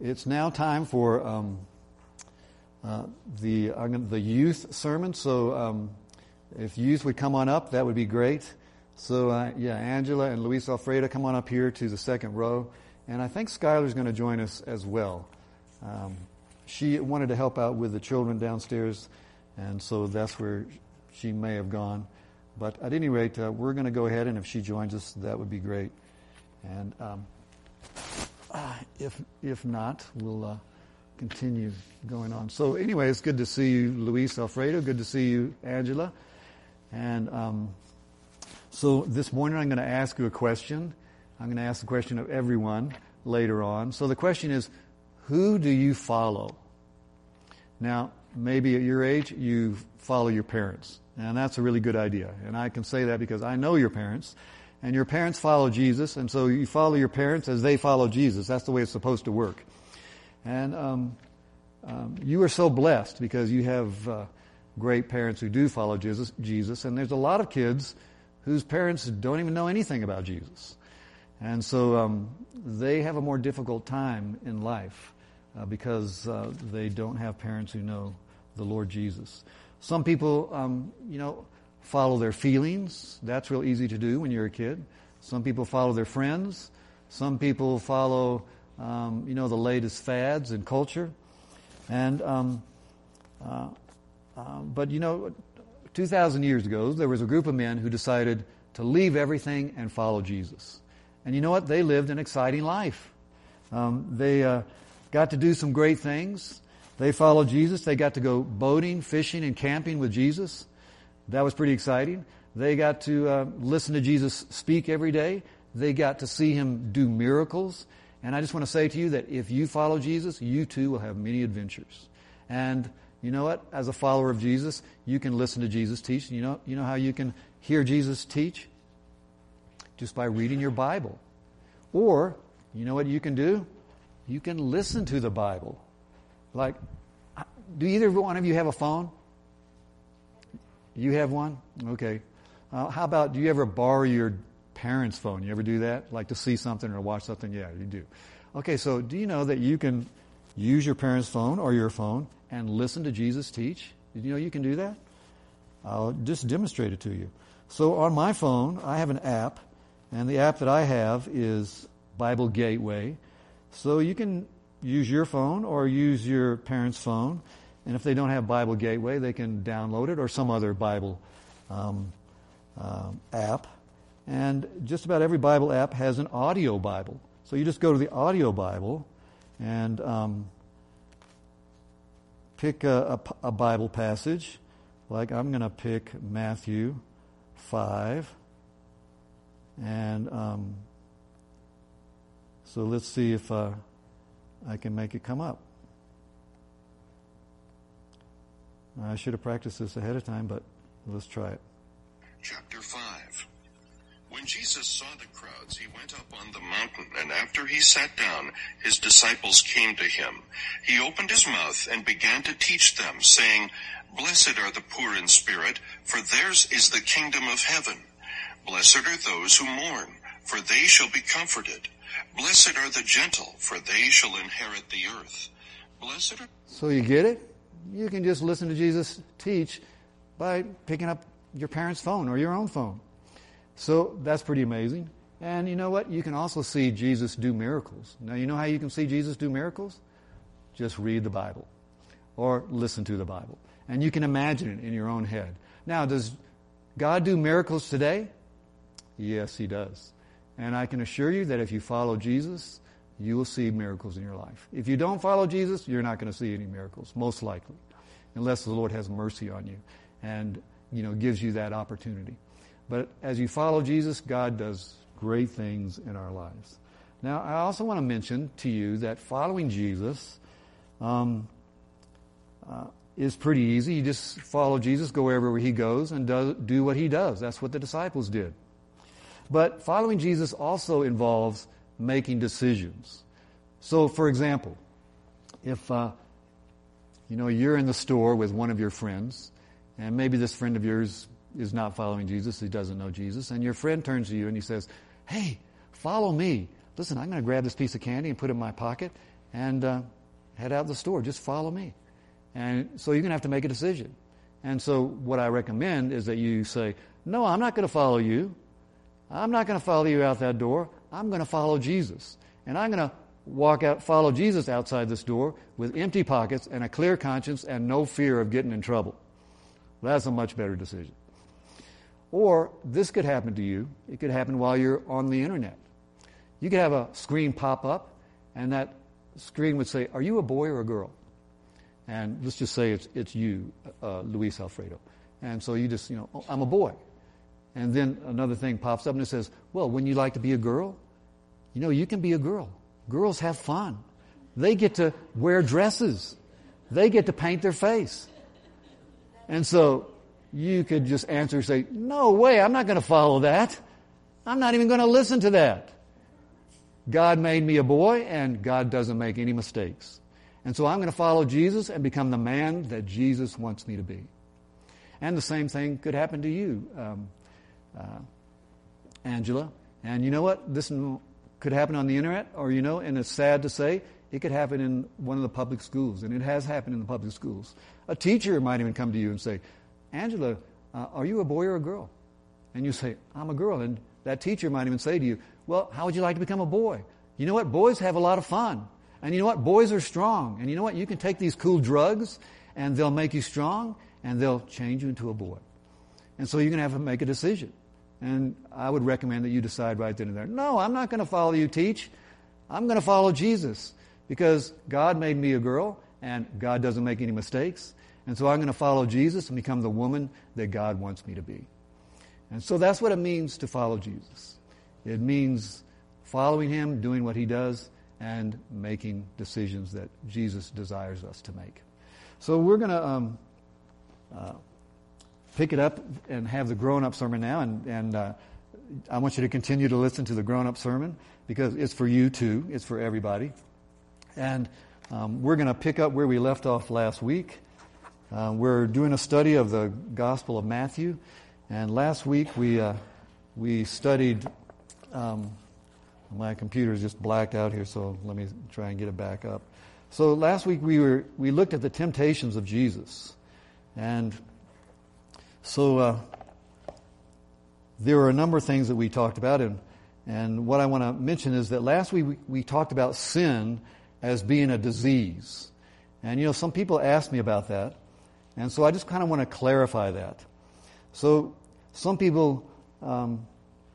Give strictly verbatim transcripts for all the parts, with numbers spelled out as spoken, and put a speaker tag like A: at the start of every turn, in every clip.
A: it's now time for um, uh, the uh, the youth sermon. So um, if youth would come on up, that would be great. So uh, yeah, Angela and Luis Alfredo, come on up here to the second row. And I think Skylar's going to join us as well. Um, she wanted to help out with the children downstairs, and so that's where she may have gone. But at any rate, uh, we're going to go ahead, and if she joins us, that would be great. And um, uh, if if not, we'll uh, continue going on. So anyway, it's good to see you, Luis Alfredo. Good to see you, Angela. And um, so this morning I'm going to ask you a question. I'm going to ask the question of everyone later on. So the question is, who do you follow? Now, maybe at your age, you follow your parents. And that's a really good idea. And I can say that because I know your parents. And your parents follow Jesus. And so you follow your parents as they follow Jesus. That's the way it's supposed to work. And um, um, you are so blessed because you have uh, great parents who do follow Jesus, Jesus. And there's a lot of kids whose parents don't even know anything about Jesus. And so um, they have a more difficult time in life uh, because uh, they don't have parents who know the Lord Jesus. Some people, um, you know, follow their feelings. That's real easy to do when you're a kid. Some people follow their friends. Some people follow, um, you know, the latest fads in culture. And um, uh, uh, but you know, two thousand years ago, there was a group of men who decided to leave everything and follow Jesus. And you know what? They lived an exciting life. Um, they uh, got to do some great things. They followed Jesus. They got to go boating, fishing, and camping with Jesus. That was pretty exciting. They got to uh, listen to Jesus speak every day. They got to see Him do miracles. And I just want to say to you that if you follow Jesus, you too will have many adventures. And you know what? As a follower of Jesus, you can listen to Jesus teach. You know, you know how you can hear Jesus teach? Just by reading your Bible. Or, you know what you can do? You can listen to the Bible. Like, do either one of you have a phone? You have one? Okay. Uh, how about, do you ever borrow your parents' phone? You ever do that? Like to see something or watch something? Yeah, you do. Okay, so do you know that you can use your parents' phone or your phone and listen to Jesus teach? Did you know you can do that? I'll just demonstrate it to you. So on my phone, I have an app. And the app that I have is Bible Gateway. So you can use your phone or use your parents' phone. And if they don't have Bible Gateway, they can download it or some other Bible um, um, app. And just about every Bible app has an audio Bible. So you just go to the audio Bible and um, pick a, a, a Bible passage. Like I'm going to pick Matthew five. And um, so let's see if uh, I can make it come up. I should have practiced this ahead of time, but let's try it.
B: Chapter five. When Jesus saw the crowds, he went up on the mountain, and after he sat down, his disciples came to him. He opened his mouth and began to teach them, saying, "Blessed are the poor in spirit, for theirs is the kingdom of heaven. Blessed are those who mourn, for they shall be comforted. Blessed are the gentle, for they shall inherit the earth. Blessed are..."
A: So you get it? You can just listen to Jesus teach by picking up your parents' phone or your own phone. So that's pretty amazing. And you know what? You can also see Jesus do miracles. Now, you know how you can see Jesus do miracles? Just read the Bible or listen to the Bible. And you can imagine it in your own head. Now, does God do miracles today? Yes, He does. And I can assure you that if you follow Jesus, you will see miracles in your life. If you don't follow Jesus, you're not going to see any miracles, most likely, unless the Lord has mercy on you and, you know, gives you that opportunity. But as you follow Jesus, God does great things in our lives. Now, I also want to mention to you that following Jesus um, uh, is pretty easy. You just follow Jesus, go wherever He goes, and do, do what He does. That's what the disciples did. But following Jesus also involves making decisions. So, for example, if uh, you know you're in the store with one of your friends, and maybe this friend of yours is not following Jesus, he doesn't know Jesus, and your friend turns to you and he says, "Hey, follow me. Listen, I'm going to grab this piece of candy and put it in my pocket, and uh, head out the store. Just follow me. And so you're going to have to make a decision. And so what I recommend is that you say, no, I'm not going to follow you. I'm not going to follow you out that door. I'm going to follow Jesus. And I'm going to walk out, follow Jesus outside this door with empty pockets and a clear conscience and no fear of getting in trouble. That's a much better decision. Or this could happen to you. It could happen while you're on the internet. You could have a screen pop up, and that screen would say, are you a boy or a girl? And let's just say it's it's you, uh, Luis Alfredo. And so you just, you know, oh, I'm a boy. And then another thing pops up and it says, well, wouldn't you like to be a girl? You know, you can be a girl. Girls have fun. They get to wear dresses. They get to paint their face. And so you could just answer and say, no way, I'm not going to follow that. I'm not even going to listen to that. God made me a boy, and God doesn't make any mistakes. And so I'm going to follow Jesus and become the man that Jesus wants me to be. And the same thing could happen to you, um, uh, Angela. And you know what? This could happen on the internet, or, you know, and it's sad to say, it could happen in one of the public schools, and it has happened in the public schools. A teacher might even come to you and say, Angela, uh, are you a boy or a girl? And you say, I'm a girl. And that teacher might even say to you, well, how would you like to become a boy? You know what? Boys have a lot of fun. And you know what? Boys are strong. And you know what? You can take these cool drugs, and they'll make you strong, and they'll change you into a boy. And so you're going to have to make a decision. And I would recommend that you decide right then and there. No, I'm not going to follow you teach. I'm going to follow Jesus, because God made me a girl, and God doesn't make any mistakes. And so I'm going to follow Jesus and become the woman that God wants me to be. And so that's what it means to follow Jesus. It means following Him, doing what He does, and making decisions that Jesus desires us to make. So we're going to um, uh, pick it up and have the grown-up sermon now. And, and uh, I want you to continue to listen to the grown-up sermon, because it's for you too. It's for everybody. And um, we're going to pick up where we left off last week. Uh, we're doing a study of the Gospel of Matthew. And last week we uh, we studied... Um, my computer is just blacked out here, so let me try and get it back up. So last week we were we looked at the temptations of Jesus. And so uh, there were a number of things that we talked about. And, and what I want to mention is that last week we, we talked about sin as being a disease. And, you know, some people asked me about that. And so I just kind of want to clarify that. So some people um,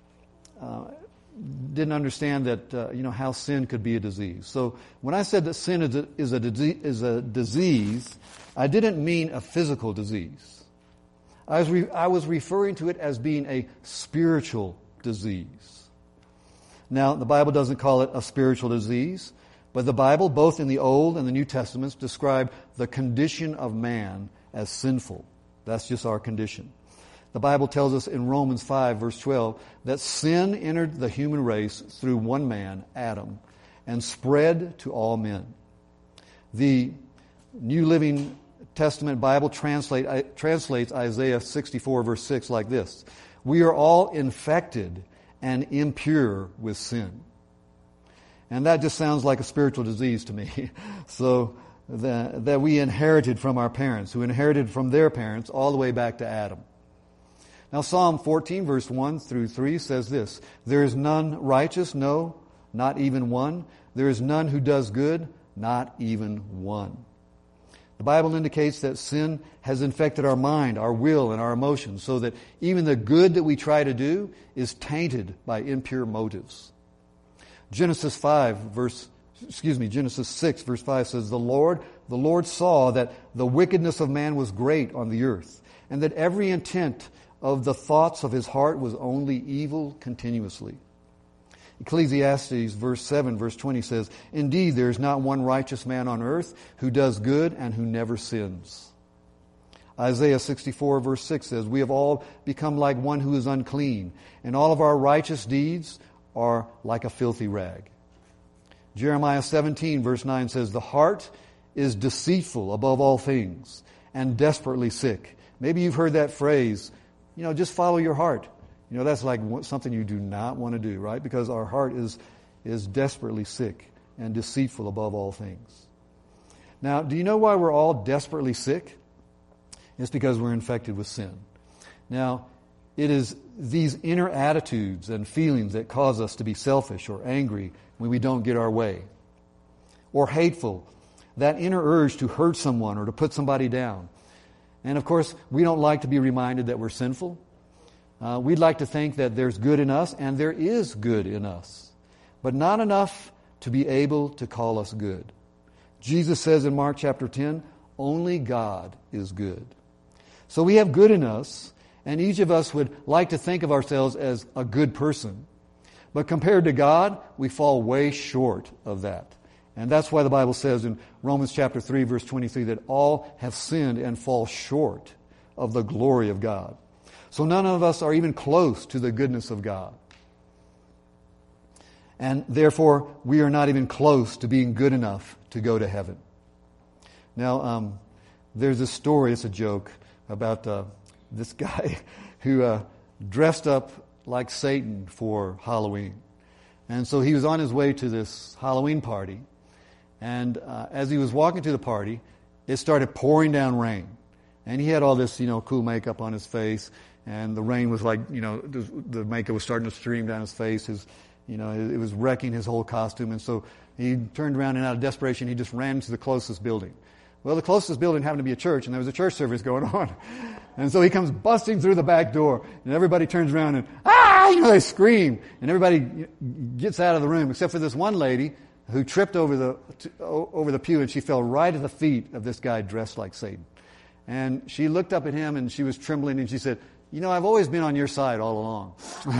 A: uh, didn't understand that, uh, you know, how sin could be a disease. So when I said that sin is a, is a, disease, is a disease, I didn't mean a physical disease. I was, re- I was referring to it as being a spiritual disease. Now, the Bible doesn't call it a spiritual disease, but the Bible, both in the Old and the New Testaments, describe the condition of man as sinful. That's just our condition. The Bible tells us in Romans five, verse twelve, that sin entered the human race through one man, Adam, and spread to all men. The New Living Testament Bible translate, translates Isaiah sixty-four, verse six like this: we are all infected and impure with sin. And that just sounds like a spiritual disease to me. So that, that we inherited from our parents, who inherited from their parents, all the way back to Adam. Now, Psalm fourteen, verse one through three says this: there is none righteous, no, not even one. There is none who does good, not even one. The Bible indicates that sin has infected our mind, our will, and our emotions, so that even the good that we try to do is tainted by impure motives. Genesis five, verse, excuse me, Genesis six, verse five says, The Lord, the Lord saw that the wickedness of man was great on the earth, and that every intent of the thoughts of his heart was only evil continuously. Ecclesiastes verse seven, verse twenty says, Indeed, there is not one righteous man on earth who does good and who never sins. Isaiah sixty-four, verse six says, We have all become like one who is unclean, and all of our righteous deeds are like a filthy rag. Jeremiah seventeen, verse nine says, The heart is deceitful above all things and desperately sick. Maybe you've heard that phrase, you know, just follow your heart. You know, that's like something you do not want to do, right? Because our heart is is desperately sick. and deceitful above all things. Now, do you know why we're all desperately sick? It's because we're infected with sin. Now, it is these inner attitudes and feelings that cause us to be selfish or angry when we don't get our way, or hateful, that inner urge to hurt someone or to put somebody down. And of course, we don't like to be reminded that we're sinful. Uh, we'd like to think that there's good in us, and there is good in us, but not enough to be able to call us good. Jesus says in Mark chapter ten, only God is good. So we have good in us, and each of us would like to think of ourselves as a good person. But compared to God, we fall way short of that. And that's why the Bible says in Romans chapter three, verse twenty-three, that all have sinned and fall short of the glory of God. So none of us are even close to the goodness of God. And therefore, we are not even close to being good enough to go to heaven. Now, um, there's a story, it's a joke, about uh, this guy who uh, dressed up like Satan for Halloween. And so he was on his way to this Halloween party. And uh, as he was walking to the party, it started pouring down rain. And he had all this, you know, cool makeup on his face. And the rain was like, you know, the makeup was starting to stream down his face. His, you know, it was wrecking his whole costume. And so he turned around, and out of desperation, he just ran to the closest building. Well, the closest building happened to be a church, and there was a church service going on. And so he comes busting through the back door, and everybody turns around and, ah, you know, they scream. And everybody gets out of the room, except for this one lady who tripped over the over the pew, and she fell right at the feet of this guy dressed like Satan. And she looked up at him, and she was trembling, and she said, you know, I've always been on your side all along.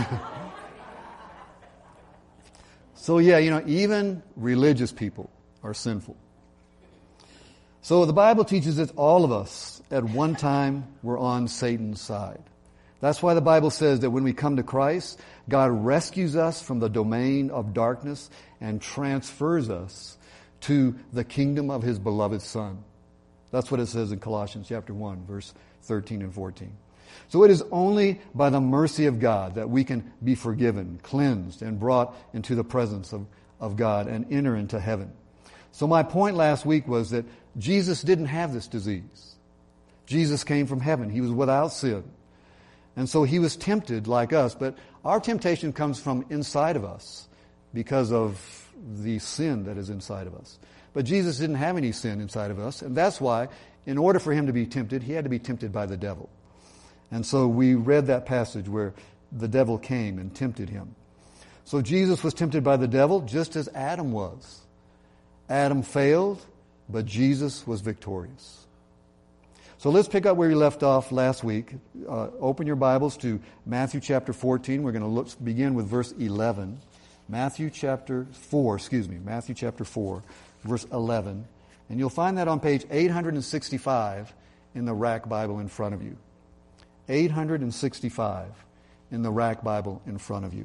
A: So yeah, you know, even religious people are sinful. So the Bible teaches that all of us at one time were on Satan's side. That's why the Bible says that when we come to Christ, God rescues us from the domain of darkness and transfers us to the kingdom of His beloved Son. That's what it says in Colossians chapter one, verse thirteen and fourteen. So it is only by the mercy of God that we can be forgiven, cleansed, and brought into the presence of, of God and enter into heaven. So my point last week was that Jesus didn't have this disease. Jesus came from heaven. He was without sin. And so He was tempted like us, but our temptation comes from inside of us because of the sin that is inside of us. But Jesus didn't have any sin inside of us, and that's why, in order for Him to be tempted, He had to be tempted by the devil. And so we read that passage where the devil came and tempted Him. So Jesus was tempted by the devil just as Adam was. Adam failed, but Jesus was victorious. So let's pick up where we left off last week. Uh, open your Bibles to Matthew chapter fourteen. We're going to look, begin with verse eleven. Matthew chapter four, excuse me, Matthew chapter four, verse eleven. And you'll find that on page eight hundred sixty-five in the Rack Bible in front of you. eight hundred sixty-five in the Rack Bible in front of you.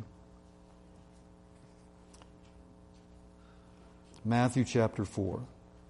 A: Matthew chapter four.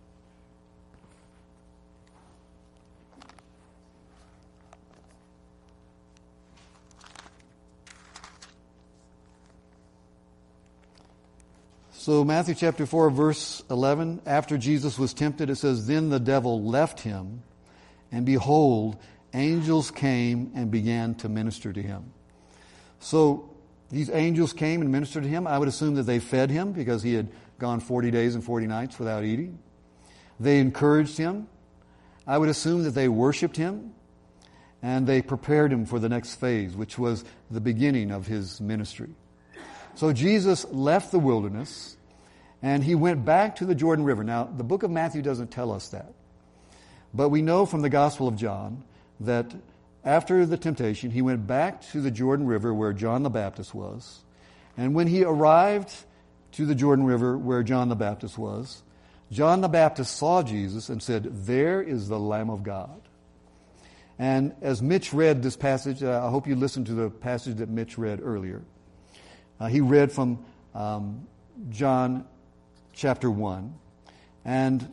A: So Matthew chapter four, verse eleven, after Jesus was tempted, it says, then the devil left him, and behold, angels came and began to minister to him. So these angels came and ministered to him. I would assume that they fed him because he had gone forty days and forty nights without eating. They encouraged him. I would assume that they worshiped him, and they prepared him for the next phase, which was the beginning of his ministry. So Jesus left the wilderness, and he went back to the Jordan River. Now, the book of Matthew doesn't tell us that. But we know from the Gospel of John that after the temptation, he went back to the Jordan River where John the Baptist was. And when he arrived to the Jordan River where John the Baptist was, John the Baptist saw Jesus and said, there is the Lamb of God. And as Mitch read this passage, uh, I hope you listened to the passage that Mitch read earlier. Uh, he read from um, John chapter one, and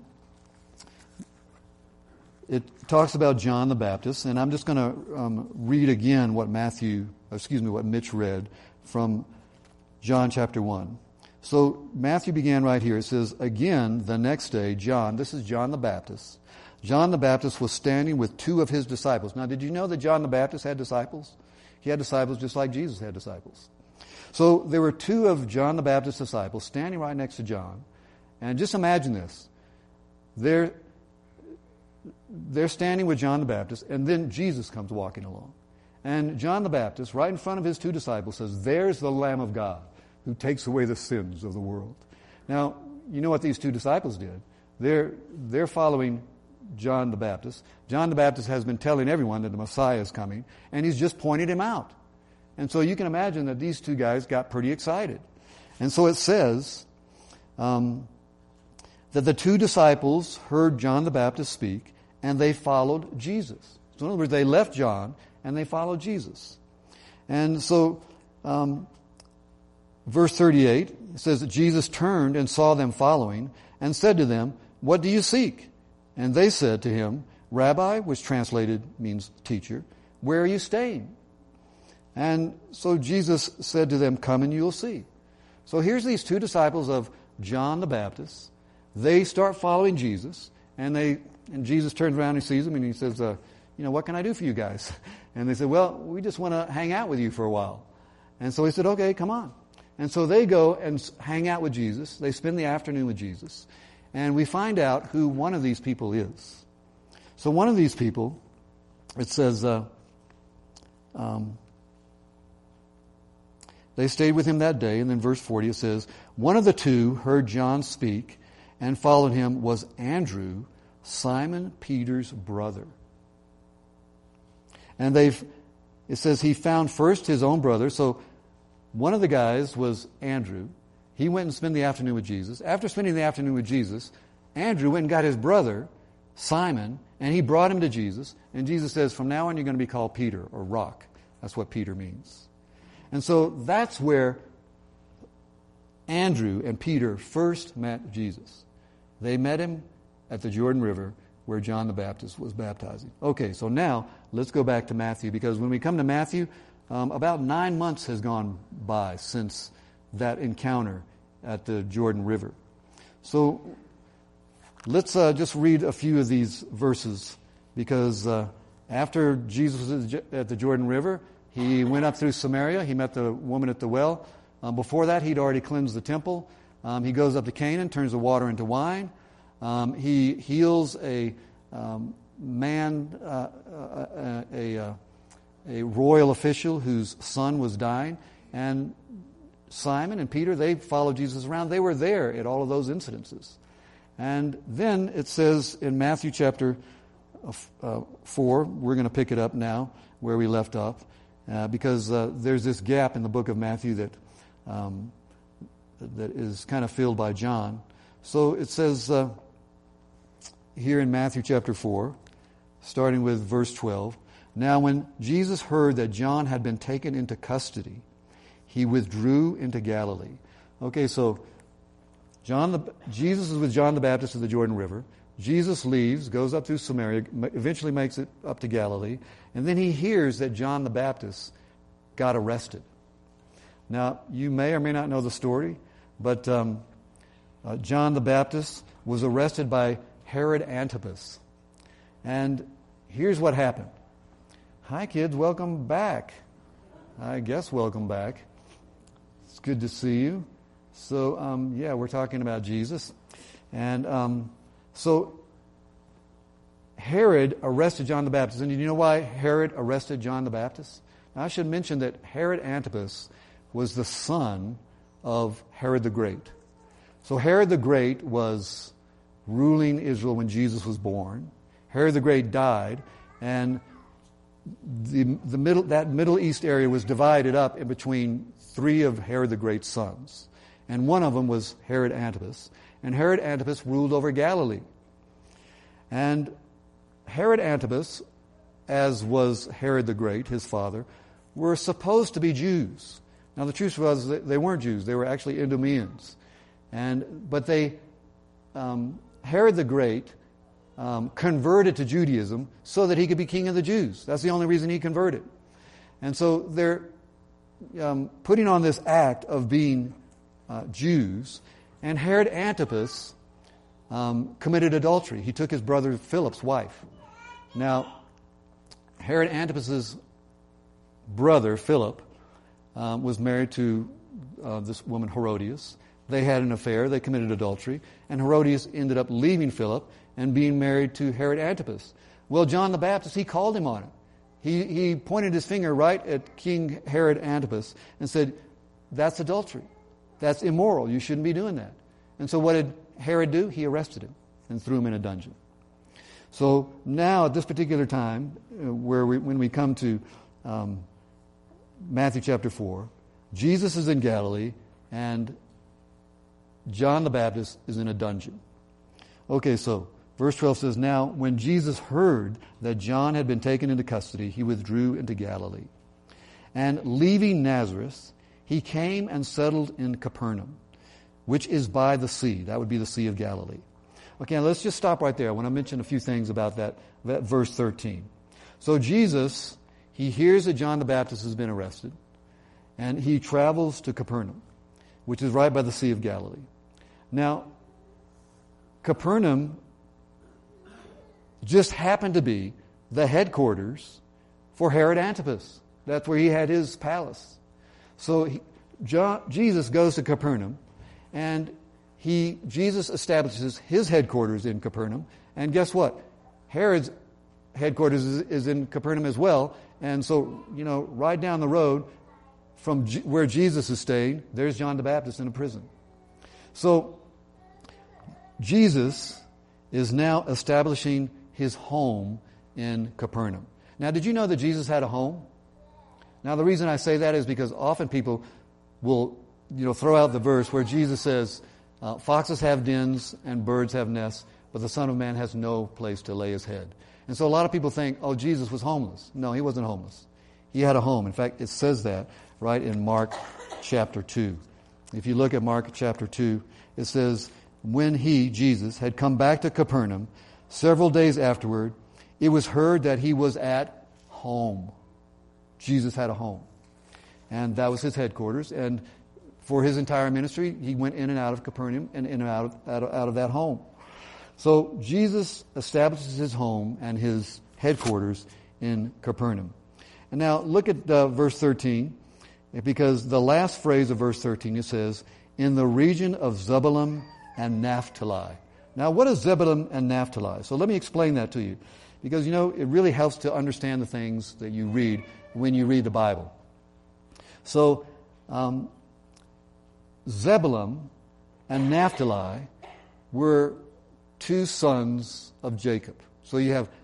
A: it talks about John the Baptist, and I'm just going to um, read again what Matthew, excuse me, what Mitch read from John chapter one. So Matthew began right here. It says, again, the next day, John, this is John the Baptist. John the Baptist was standing with two of his disciples. Now, did you know that John the Baptist had disciples? He had disciples just like Jesus had disciples. So there were two of John the Baptist's disciples standing right next to John. And just imagine this. They're, they're standing with John the Baptist, and then Jesus comes walking along. And John the Baptist, right in front of his two disciples, says, there's the Lamb of God who takes away the sins of the world. Now, you know what these two disciples did? They're, they're following John the Baptist. John the Baptist has been telling everyone that the Messiah is coming, and he's just pointed him out. And so you can imagine that these two guys got pretty excited. And so it says um, that the two disciples heard John the Baptist speak, and they followed Jesus. So in other words, they left John, and they followed Jesus. And so um, verse thirty-eight says that Jesus turned and saw them following, and said to them, what do you seek? And they said to him, Rabbi, which translated means teacher, where are you staying? And so Jesus said to them, come and you'll see. So here's these two disciples of John the Baptist. They start following Jesus, and they and Jesus turns around and sees them, and he says, uh, you know, what can I do for you guys? And they said, well, we just want to hang out with you for a while. And so he said, okay, come on. And so they go and hang out with Jesus. They spend the afternoon with Jesus. And we find out who one of these people is. So one of these people, it says, uh, um, they stayed with him that day. And then verse forty, it says, one of the two heard John speak, and followed him was Andrew, Simon Peter's brother. And they've, it says he found first his own brother. So one of the guys was Andrew. He went and spent the afternoon with Jesus. After spending the afternoon with Jesus, Andrew went and got his brother, Simon, and he brought him to Jesus. And Jesus says, from now on you're going to be called Peter, or rock. That's what Peter means. And so that's where Andrew and Peter first met Jesus. They met him at the Jordan River where John the Baptist was baptizing. Okay, so now let's go back to Matthew, because when we come to Matthew, um, about nine months has gone by since that encounter at the Jordan River. So let's uh, just read a few of these verses, because uh, after Jesus was at the Jordan River, he went up through Samaria. He met the woman at the well. Um, before that, he'd already cleansed the temple. Um, he goes up to Canaan, turns the water into wine. Um, he heals a um, man, uh, a, a, a, a royal official whose son was dying. And Simon and Peter, they followed Jesus around. They were there at all of those incidences. And then it says in Matthew chapter uh, four, we're going to pick it up now where we left off, uh, because uh, there's this gap in the book of Matthew that um, that is kind of filled by John. So it says uh, here in Matthew chapter four, starting with verse twelve, now when Jesus heard that John had been taken into custody, he withdrew into Galilee. Okay, so John the, Jesus is with John the Baptist at the Jordan River. Jesus leaves, goes up through Samaria, eventually makes it up to Galilee, and then he hears that John the Baptist got arrested. Now, you may or may not know the story, but um, uh, John the Baptist was arrested by Herod Antipas. And here's what happened. Hi, kids. Welcome back. I guess welcome back. It's good to see you. So, um, yeah, we're talking about Jesus. And um, so Herod arrested John the Baptist. And do you know why Herod arrested John the Baptist? Now, I should mention that Herod Antipas was the son of Herod the Great. So Herod the Great was ruling Israel when Jesus was born. Herod the Great died, and the the middle that Middle East area was divided up in between three of Herod the Great's sons. And one of them was Herod Antipas. And Herod Antipas ruled over Galilee. And Herod Antipas, as was Herod the Great, his father, were supposed to be Jews. Now the truth was that they weren't Jews. They were actually Idumeans. And, but they, um, Herod the Great um, converted to Judaism so that he could be king of the Jews. That's the only reason he converted. And so they're um, putting on this act of being uh, Jews, and Herod Antipas um, committed adultery. He took his brother Philip's wife. Now, Herod Antipas's brother, Philip, um, was married to uh, this woman, Herodias. They had an affair. They committed adultery. And Herodias ended up leaving Philip and being married to Herod Antipas. Well, John the Baptist, he called him on it. He, he pointed his finger right at King Herod Antipas and said, that's adultery. That's immoral. You shouldn't be doing that. And so what did Herod do? He arrested him and threw him in a dungeon. So now at this particular time, uh, where we, when we come to um, Matthew chapter four, Jesus is in Galilee and John the Baptist is in a dungeon. Okay, so verse twelve says, now when Jesus heard that John had been taken into custody, he withdrew into Galilee. And leaving Nazareth, he came and settled in Capernaum, which is by the sea. That would be the Sea of Galilee. Okay, now let's just stop right there. I want to mention a few things about that, that verse thirteen. So Jesus, he hears that John the Baptist has been arrested, and he travels to Capernaum, which is right by the Sea of Galilee. Now, Capernaum just happened to be the headquarters for Herod Antipas. That's where he had his palace. So he, John, Jesus goes to Capernaum, and he Jesus establishes his headquarters in Capernaum. And guess what? Herod's headquarters is, is in Capernaum as well. And so, you know, right down the road from G- where Jesus is staying, there's John the Baptist in a prison. So Jesus is now establishing his home in Capernaum. Now, did you know that Jesus had a home? Now, the reason I say that is because often people will, you know, throw out the verse where Jesus says, uh, foxes have dens and birds have nests, but the Son of Man has no place to lay his head. And so a lot of people think, oh, Jesus was homeless. No, he wasn't homeless. He had a home. In fact, it says that right in Mark chapter two. If you look at Mark chapter two, it says, when he, Jesus, had come back to Capernaum, several days afterward, it was heard that he was at home. Jesus had a home. And that was his headquarters. And for his entire ministry, he went in and out of Capernaum and in and out of, out of, out of that home. So Jesus establishes his home and his headquarters in Capernaum. And now look at uh, verse thirteen, because the last phrase of verse thirteen, it says, in the region of Zebulun and Naphtali. Now, what is Zebulun and Naphtali? So let me explain that to you, because, you know, it really helps to understand the things that you read when you read the Bible. So, um, Zebulun and Naphtali were two sons of Jacob. So you have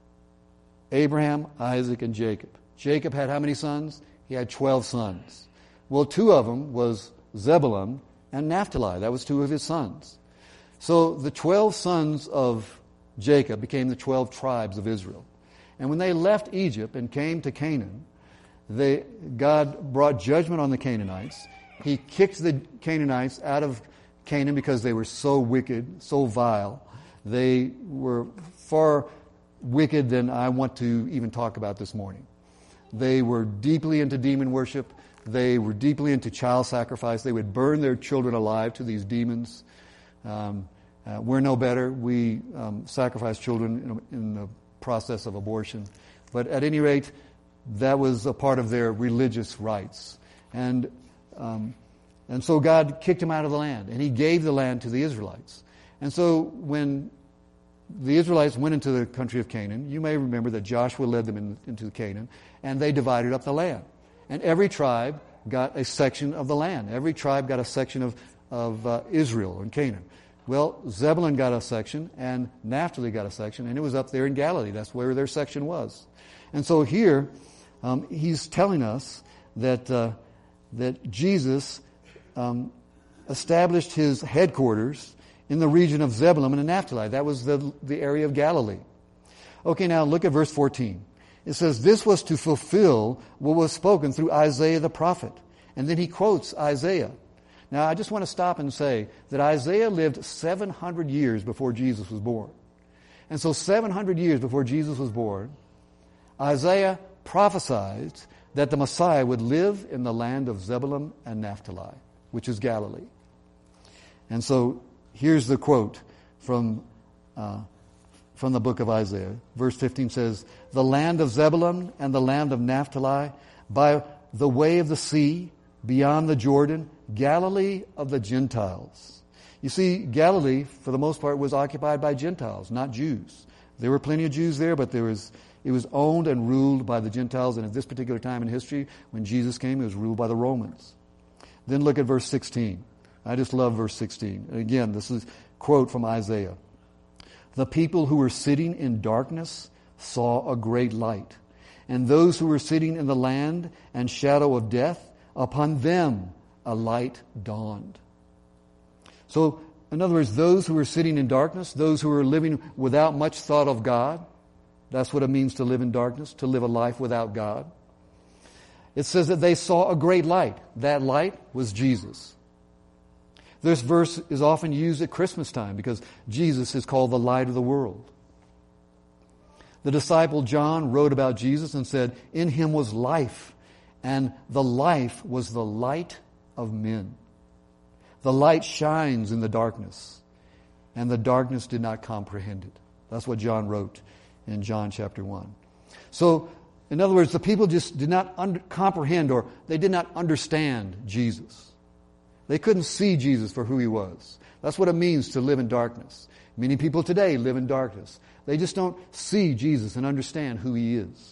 A: Abraham, Isaac, and Jacob. Jacob had how many sons? He had twelve sons. Well, two of them was Zebulun and Naphtali. That was two of his sons. So the twelve sons of Jacob became the twelve tribes of Israel. And when they left Egypt and came to Canaan, they, God brought judgment on the Canaanites. He kicked the Canaanites out of Canaan because they were so wicked, so vile. They were far wicked than I want to even talk about this morning. They were deeply into demon worship. They were deeply into child sacrifice. They would burn their children alive to these demons. Um, uh, we're no better. We um, sacrifice children in, in the process of abortion. But at any rate, that was a part of their religious rites. And um, and so God kicked them out of the land, and he gave the land to the Israelites. And so when the Israelites went into the country of Canaan, you may remember that Joshua led them in, into Canaan, and they divided up the land. And every tribe got a section of the land. Every tribe got a section of, of uh, Israel and Canaan. Well, Zebulun got a section, and Naphtali got a section, and it was up there in Galilee. That's where their section was. And so here, um, he's telling us that uh, that Jesus um, established his headquarters in the region of Zebulun and Naphtali. That was the, the area of Galilee. Okay, now look at verse fourteen. It says, this was to fulfill what was spoken through Isaiah the prophet. And then he quotes Isaiah. Now, I just want to stop and say that Isaiah lived seven hundred years before Jesus was born. And so seven hundred years before Jesus was born, Isaiah prophesied that the Messiah would live in the land of Zebulun and Naphtali. which is Galilee. And so here's the quote from uh, from the book of Isaiah. Verse fifteen says, "The land of Zebulun and the land of Naphtali, by the way of the sea, beyond the Jordan, Galilee of the Gentiles." You see, Galilee, for the most part, was occupied by Gentiles, not Jews. There were plenty of Jews there, but there was it was owned and ruled by the Gentiles. And at this particular time in history, when Jesus came, it was ruled by the Romans. Then look at verse sixteen. I just love verse sixteen. And again, this is a quote from Isaiah. "The people who were sitting in darkness saw a great light. And those who were sitting in the land and shadow of death, upon them a light dawned." So, in other words, those who were sitting in darkness, those who were living without much thought of God, that's what it means to live in darkness, to live a life without God. It says that they saw a great light. That light was Jesus. This verse is often used at Christmas time because Jesus is called the light of the world. The disciple John wrote about Jesus and said, "In him was life, and the life was the light of men. The light shines in the darkness, and the darkness did not comprehend it." That's what John wrote in John chapter one. So, in other words, the people just did not under, comprehend or they did not understand Jesus. They couldn't see Jesus for who he was. That's what it means to live in darkness. Many people today live in darkness. They just don't see Jesus and understand who he is.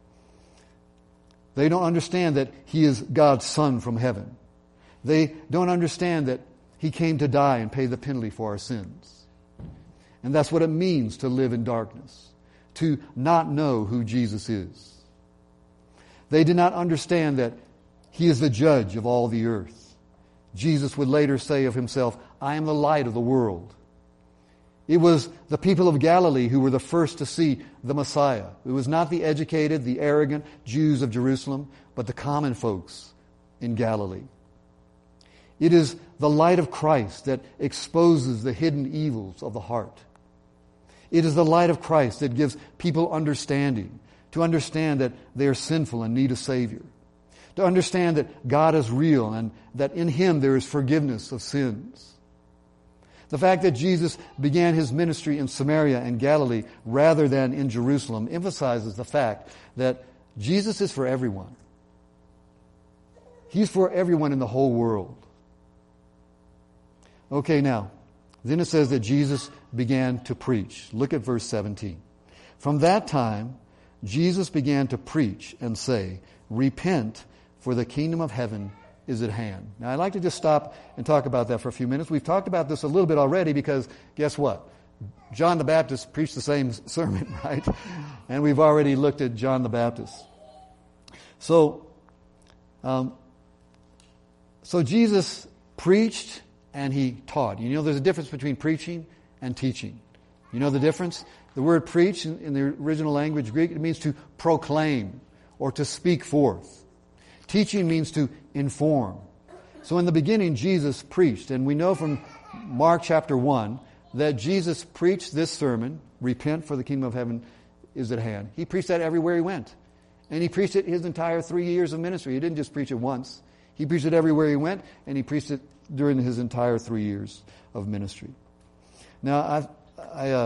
A: They don't understand that he is God's Son from heaven. They don't understand that he came to die and pay the penalty for our sins. And that's what it means to live in darkness, to not know who Jesus is. They did not understand that he is the judge of all the earth. Jesus would later say of himself, "I am the light of the world." It was the people of Galilee who were the first to see the Messiah. It was not the educated, the arrogant Jews of Jerusalem, but the common folks in Galilee. It is the light of Christ that exposes the hidden evils of the heart. It is the light of Christ that gives people understanding, to understand that they are sinful and need a Savior. To understand that God is real and that in him there is forgiveness of sins. The fact that Jesus began his ministry in Samaria and Galilee rather than in Jerusalem emphasizes the fact that Jesus is for everyone. He's for everyone in the whole world. Okay, now, then it says that Jesus began to preach. Look at verse seventeen. "From that time, Jesus began to preach and say, 'Repent, for the kingdom of heaven is at hand.'" Now, I'd like to just stop and talk about that for a few minutes. We've talked about this a little bit already because, guess what? John the Baptist preached the same sermon, right? And we've already looked at John the Baptist. So, um, so Jesus preached and he taught. You know, there's a difference between preaching and teaching. You know the difference? The word preach in, in the original language Greek, it means to proclaim or to speak forth. Teaching means to inform. So in the beginning, Jesus preached. And we know from Mark chapter one that Jesus preached this sermon, "Repent, for the kingdom of heaven is at hand." He preached that everywhere he went. And he preached it his entire three years of ministry. He didn't just preach it once. He preached it everywhere he went, and he preached it during his entire three years of ministry. Now, I, I uh,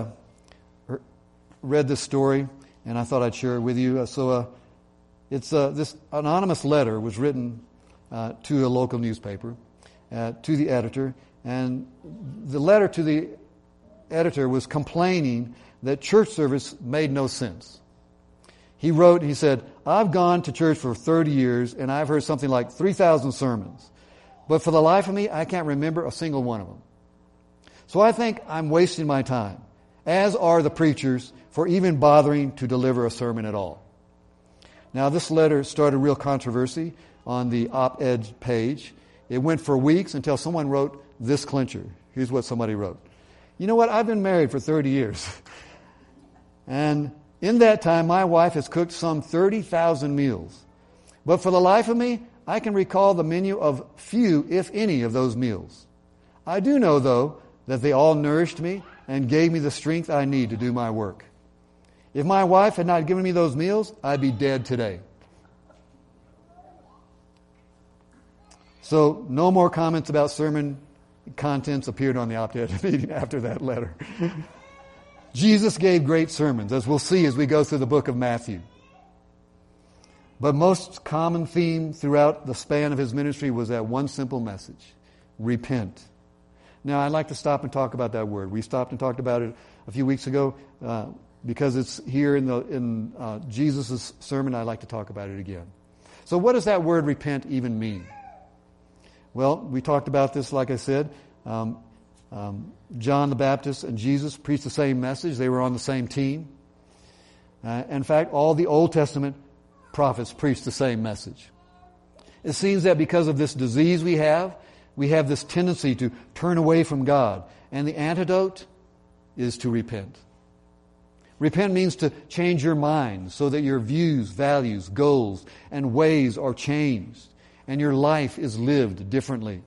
A: read this story, and I thought I'd share it with you. So, uh, It's uh, this anonymous letter was written uh, to a local newspaper, uh, to the editor, and the letter to the editor was complaining that church service made no sense. He wrote, he said, "I've gone to church for thirty years, and I've heard something like three thousand sermons. But for the life of me, I can't remember a single one of them. So I think I'm wasting my time, as are the preachers, for even bothering to deliver a sermon at all." Now, this letter started real controversy on the op-ed page. It went for weeks until someone wrote this clincher. Here's what somebody wrote. "You know what? I've been married for thirty years. And in that time, my wife has cooked some thirty thousand meals. But for the life of me, I can recall the menu of few, if any, of those meals. I do know, though, that they all nourished me and gave me the strength I need to do my work. If my wife had not given me those meals, I'd be dead today." So no more comments about sermon contents appeared on the op-ed meeting after that letter. Jesus gave great sermons, as we'll see as we go through the book of Matthew. But most common theme throughout the span of his ministry was that one simple message: repent. Now, I'd like to stop and talk about that word. We stopped and talked about it a few weeks ago. Uh, because it's here in the in uh, Jesus' sermon, I'd like to talk about it again. So what does that word repent even mean? Well, we talked about this, like I said. Um, um, John the Baptist and Jesus preached the same message. They were on the same team. Uh, in fact, all the Old Testament prophets preached the same message. It seems that because of this disease we have, we have this tendency to turn away from God. And the antidote is to repent. Repent means to change your mind so that your views, values, goals, and ways are changed, and your life is lived differently.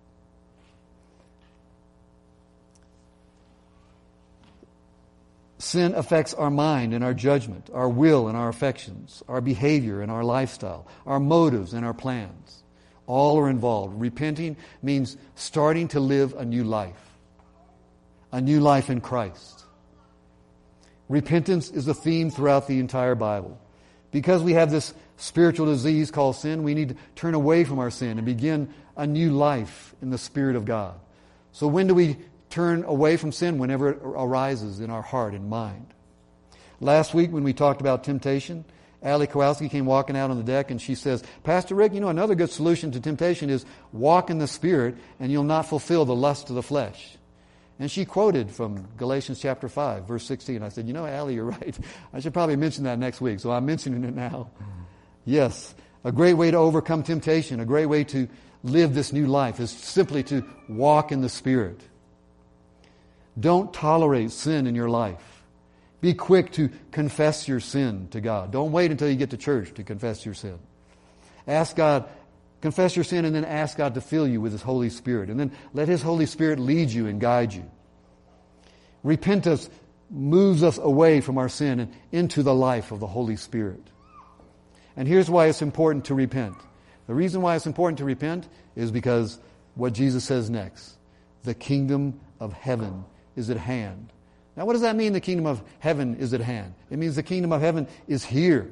A: Sin affects our mind and our judgment, our will and our affections, our behavior and our lifestyle, our motives and our plans. All are involved. Repenting means starting to live a new life, a new life in Christ. Repentance is a theme throughout the entire Bible. Because we have this spiritual disease called sin, we need to turn away from our sin and begin a new life in the Spirit of God. So when do we turn away from sin? Whenever it arises in our heart and mind. Last week when we talked about temptation, Allie Kowalski came walking out on the deck and she says, Pastor Rick, you know, another good solution to temptation is walk in the Spirit and you'll not fulfill the lust of the flesh. And she quoted from Galatians chapter five, verse sixteen. I said, you know, Allie, you're right. I should probably mention that next week, so I'm mentioning it now. Yes, a great way to overcome temptation, a great way to live this new life is simply to walk in the Spirit. Don't tolerate sin in your life. Be quick to confess your sin to God. Don't wait until you get to church to confess your sin. Ask God, confess your sin and then ask God to fill you with His Holy Spirit. And then let His Holy Spirit lead you and guide you. Repentance moves us away from our sin and into the life of the Holy Spirit. And here's why it's important to repent. The reason why it's important to repent is because what Jesus says next. The kingdom of heaven is at hand. Now what does that mean, the kingdom of heaven is at hand? It means the kingdom of heaven is here.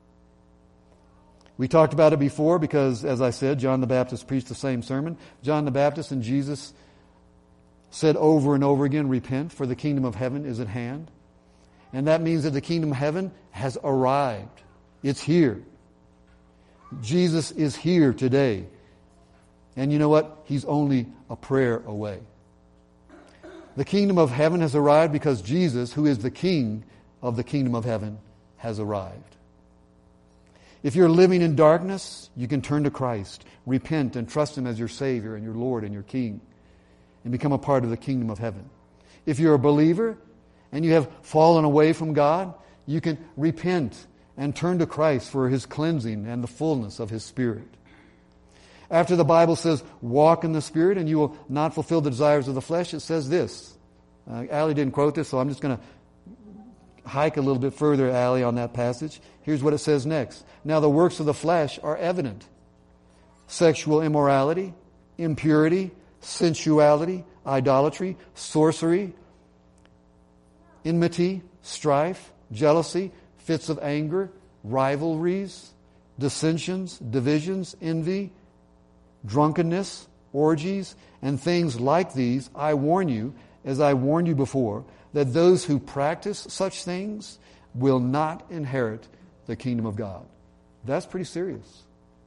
A: We talked about it before because, as I said, John the Baptist preached the same sermon. John the Baptist and Jesus said over and over again, repent, for the kingdom of heaven is at hand. And that means that the kingdom of heaven has arrived. It's here. Jesus is here today. And you know what? He's only a prayer away. The kingdom of heaven has arrived because Jesus, who is the King of the kingdom of heaven, has arrived. If you're living in darkness, you can turn to Christ, repent and trust Him as your Savior and your Lord and your King, and become a part of the kingdom of heaven. If you're a believer and you have fallen away from God, you can repent and turn to Christ for His cleansing and the fullness of His Spirit. After the Bible says, walk in the Spirit and you will not fulfill the desires of the flesh, it says this. Uh, Allie didn't quote this, so I'm just going to hike a little bit further, Allie, on that passage. Here's what it says next. Now the works of the flesh are evident. Sexual immorality, impurity, sensuality, idolatry, sorcery, enmity, strife, jealousy, fits of anger, rivalries, dissensions, divisions, envy, drunkenness, orgies, and things like these. I warn you, as I warned you before, that those who practice such things will not inherit the kingdom of God. That's pretty serious.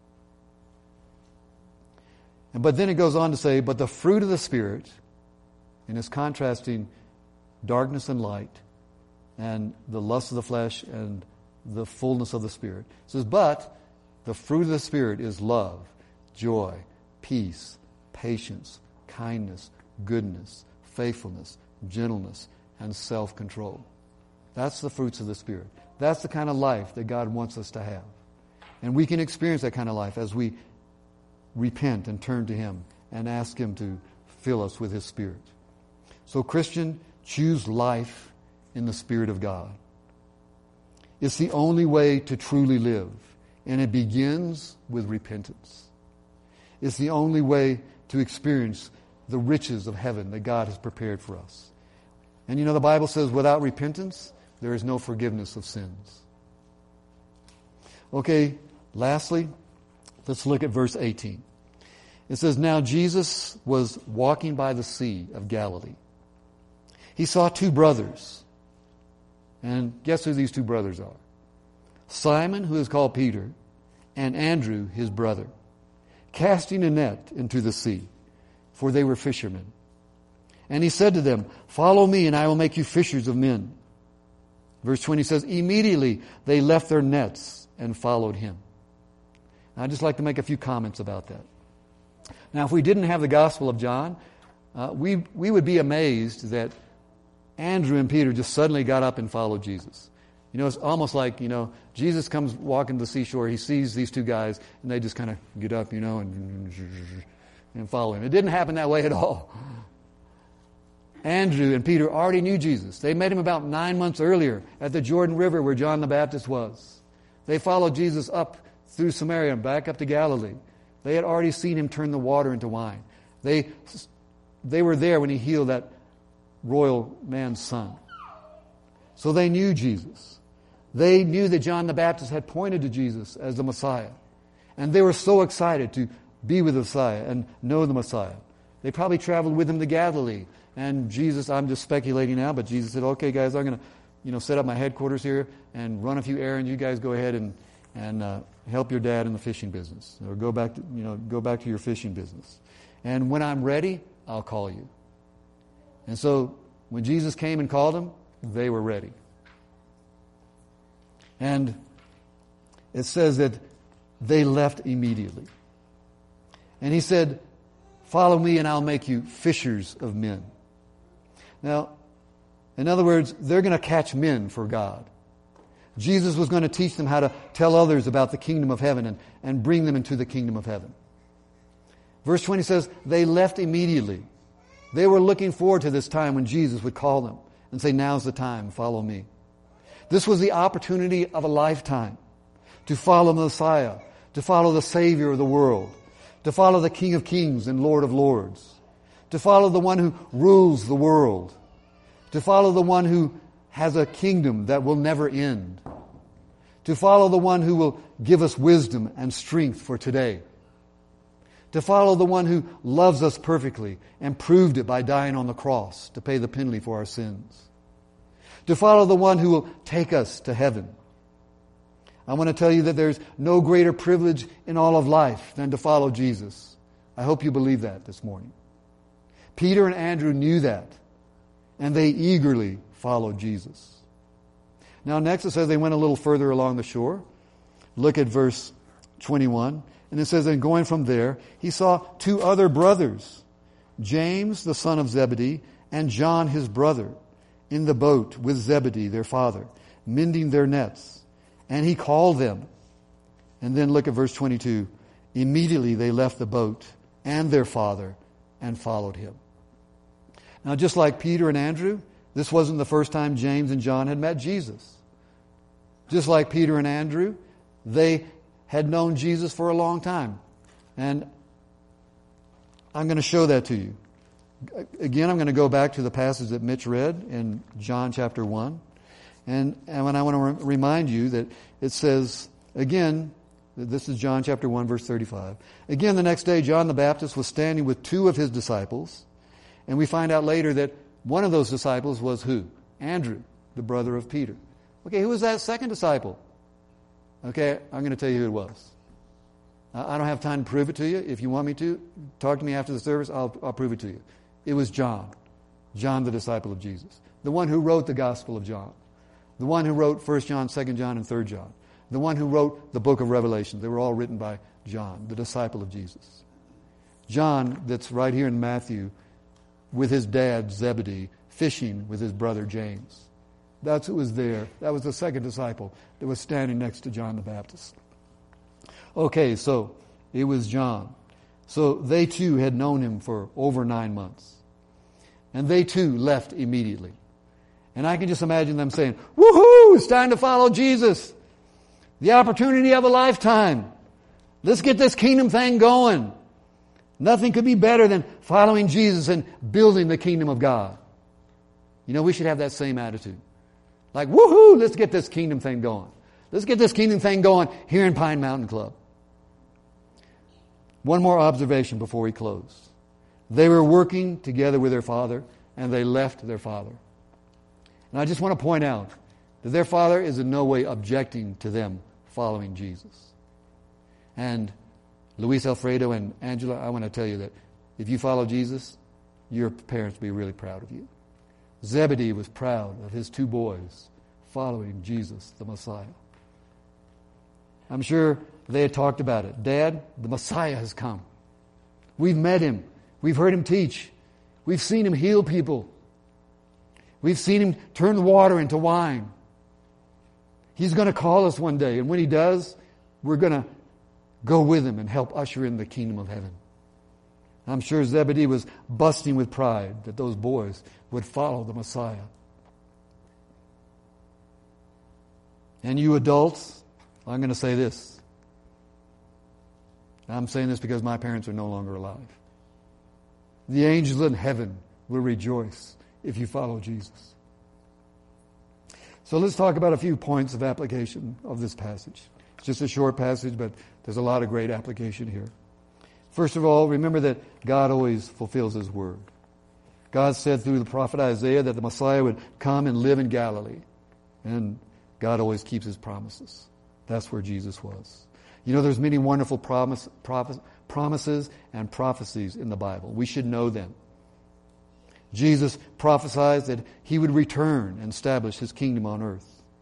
A: But then it goes on to say, but the fruit of the Spirit, and it's contrasting darkness and light, and the lust of the flesh and the fullness of the Spirit. It says, but the fruit of the Spirit is love, joy, peace, patience, kindness, goodness, faithfulness, gentleness, and self-control. That's the fruits of the Spirit. That's the kind of life that God wants us to have. And we can experience that kind of life as we repent and turn to Him and ask Him to fill us with His Spirit. So Christian, choose life in the Spirit of God. It's the only way to truly live. And it begins with repentance. It's the only way to experience the riches of heaven that God has prepared for us. And you know, the Bible says without repentance, there is no forgiveness of sins. Okay, lastly, let's look at verse eighteen. It says, now Jesus was walking by the Sea of Galilee. He saw two brothers. And guess who these two brothers are? Simon, who is called Peter, and Andrew, his brother, casting a net into the sea, for they were fishermen. And he said to them, follow me, and I will make you fishers of men. Verse twenty says, immediately they left their nets and followed him. And I'd just like to make a few comments about that. Now, if we didn't have the Gospel of John, uh, we we would be amazed that Andrew and Peter just suddenly got up and followed Jesus. You know, it's almost like, you know, Jesus comes walking to the seashore, he sees these two guys, and they just kind of get up, you know, and, and follow him. It didn't happen that way at all. Andrew and Peter already knew Jesus. They met him about nine months earlier at the Jordan River where John the Baptist was. They followed Jesus up through Samaria and back up to Galilee. They had already seen him turn the water into wine. They, they were there when he healed that royal man's son. So they knew Jesus. They knew that John the Baptist had pointed to Jesus as the Messiah. And they were so excited to be with the Messiah and know the Messiah. They probably traveled with him to Galilee. And Jesus, I'm just speculating now, but Jesus said, okay, guys, I'm going to, you know, set up my headquarters here and run a few errands. You guys go ahead and, and uh, help your dad in the fishing business. Or go back to, you know, go back to your fishing business. And when I'm ready, I'll call you. And so when Jesus came and called them, they were ready. And it says that they left immediately. And he said, follow me and I'll make you fishers of men. Now, in other words, they're going to catch men for God. Jesus was going to teach them how to tell others about the kingdom of heaven and, and bring them into the kingdom of heaven. Verse twenty says, they left immediately. They were looking forward to this time when Jesus would call them and say, now's the time, follow me. This was the opportunity of a lifetime to follow the Messiah, to follow the Savior of the world, to follow the King of Kings and Lord of Lords, to follow the one who rules the world, to follow the one who has a kingdom that will never end, to follow the one who will give us wisdom and strength for today, to follow the one who loves us perfectly and proved it by dying on the cross to pay the penalty for our sins, to follow the one who will take us to heaven. I want to tell you that there's no greater privilege in all of life than to follow Jesus. I hope you believe that this morning. Peter and Andrew knew that, and they eagerly followed Jesus. Now next it says they went a little further along the shore. Look at verse twenty-one. And it says, and going from there, he saw two other brothers, James the son of Zebedee, and John his brother, in the boat with Zebedee their father, mending their nets. And he called them. And then look at verse twenty-two. Immediately they left the boat and their father and followed him. Now just like Peter and Andrew, this wasn't the first time James and John had met Jesus. Just like Peter and Andrew, they had known Jesus for a long time. And I'm going to show that to you. Again, I'm going to go back to the passage that Mitch read in John chapter one. And, and I want to re- remind you that it says, again, this is John chapter one, verse thirty-five. Again, the next day, John the Baptist was standing with two of his disciples. And we find out later that one of those disciples was who? Andrew, the brother of Peter. Okay, who was that second disciple? Okay, I'm going to tell you who it was. I don't have time to prove it to you. If you want me to, talk to me after the service, I'll, I'll prove it to you. It was John. John, the disciple of Jesus. The one who wrote the Gospel of John. The one who wrote First John, Second John, and Third John. The one who wrote the book of Revelation. They were all written by John, the disciple of Jesus. John, that's right here in Matthew, with his dad, Zebedee, fishing with his brother, James. That's who was there. That was the second disciple that was standing next to John the Baptist. Okay, so it was John. So they too had known him for over nine months. And they too left immediately. And I can just imagine them saying, woohoo, it's time to follow Jesus. The opportunity of a lifetime. Let's get this kingdom thing going. Nothing could be better than following Jesus and building the kingdom of God. You know, we should have that same attitude. Like, woohoo, let's get this kingdom thing going. Let's get this kingdom thing going here in Pine Mountain Club. One more observation before we close. They were working together with their father, and they left their father. And I just want to point out that their father is in no way objecting to them following Jesus. And Luis Alfredo and Angela, I want to tell you that if you follow Jesus, your parents will be really proud of you. Zebedee was proud of his two boys following Jesus, the Messiah. I'm sure they had talked about it. Dad, the Messiah has come. We've met him. We've heard him teach. We've seen him heal people. We've seen him turn the water into wine. He's going to call us one day, and when he does, we're going to go with him and help usher in the kingdom of heaven. I'm sure Zebedee was busting with pride that those boys would follow the Messiah. And you adults, I'm going to say this. I'm saying this because my parents are no longer alive. The angels in heaven will rejoice if you follow Jesus. So let's talk about a few points of application of this passage. It's just a short passage, but there's a lot of great application here. First of all, remember that God always fulfills His word. God said through the prophet Isaiah that the Messiah would come and live in Galilee. And God always keeps His promises. That's where Jesus was. You know, there's many wonderful promise, prophes, promises and prophecies in the Bible. We should know them. Jesus prophesied that He would return and establish His kingdom on earth.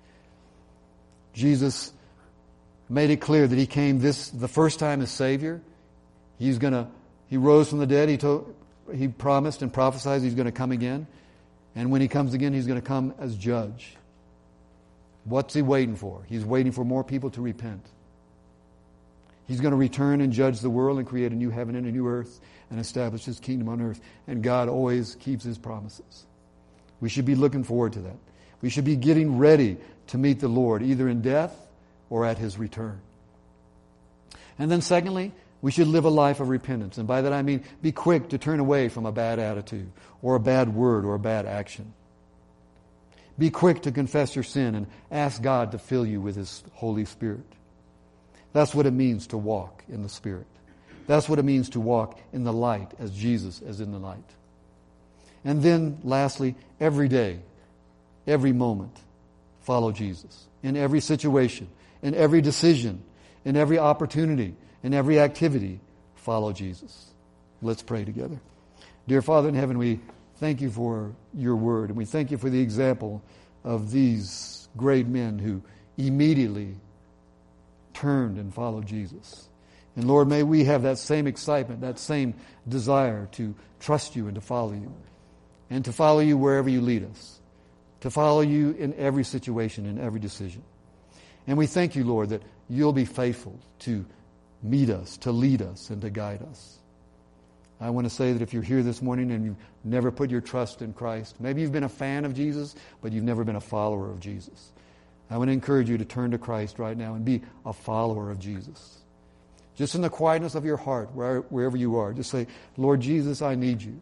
A: Jesus made it clear that He came this the first time as Savior. He's gonna. He rose from the dead. He told, He promised and prophesied He's going to come again, and when He comes again, He's going to come as Judge. What's He waiting for? He's waiting for more people to repent. He's going to return and judge the world and create a new heaven and a new earth and establish His kingdom on earth. And God always keeps His promises. We should be looking forward to that. We should be getting ready to meet the Lord, either in death or at His return. And then secondly, we should live a life of repentance. And by that I mean be quick to turn away from a bad attitude or a bad word or a bad action. Be quick to confess your sin and ask God to fill you with His Holy Spirit. That's what it means to walk in the Spirit. That's what it means to walk in the light as Jesus is in the light. And then, lastly, every day, every moment, follow Jesus. In every situation, in every decision, in every opportunity, in every activity, follow Jesus. Let's pray together. Dear Father in heaven, we thank You for Your word, and we thank You for the example of these great men who immediately turned and followed Jesus. And Lord, may we have that same excitement, that same desire to trust You and to follow You. And to follow You wherever You lead us. To follow You in every situation, in every decision. And we thank You, Lord, that You'll be faithful to meet us, to lead us, and to guide us. I want to say that if you're here this morning and you've never put your trust in Christ, maybe you've been a fan of Jesus, but you've never been a follower of Jesus. I want to encourage you to turn to Christ right now and be a follower of Jesus. Just in the quietness of your heart, where, wherever you are, just say, Lord Jesus, I need You.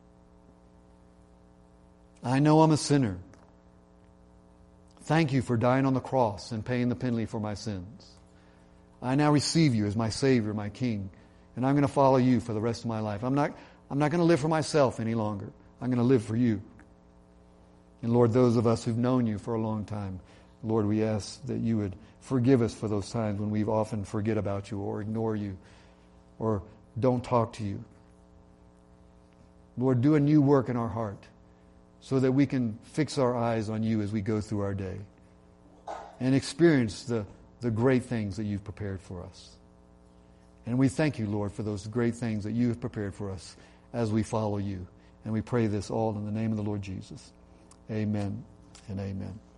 A: I know I'm a sinner. Thank You for dying on the cross and paying the penalty for my sins. I now receive You as my Savior, my King, and I'm going to follow You for the rest of my life. I'm not, I'm not going to live for myself any longer. I'm going to live for You. And Lord, those of us who've known You for a long time, Lord, we ask that You would forgive us for those times when we've often forget about You or ignore You or don't talk to You. Lord, do a new work in our heart so that we can fix our eyes on You as we go through our day and experience the, the great things that You've prepared for us. And we thank You, Lord, for those great things that You have prepared for us as we follow You. And we pray this all in the name of the Lord Jesus. Amen and amen.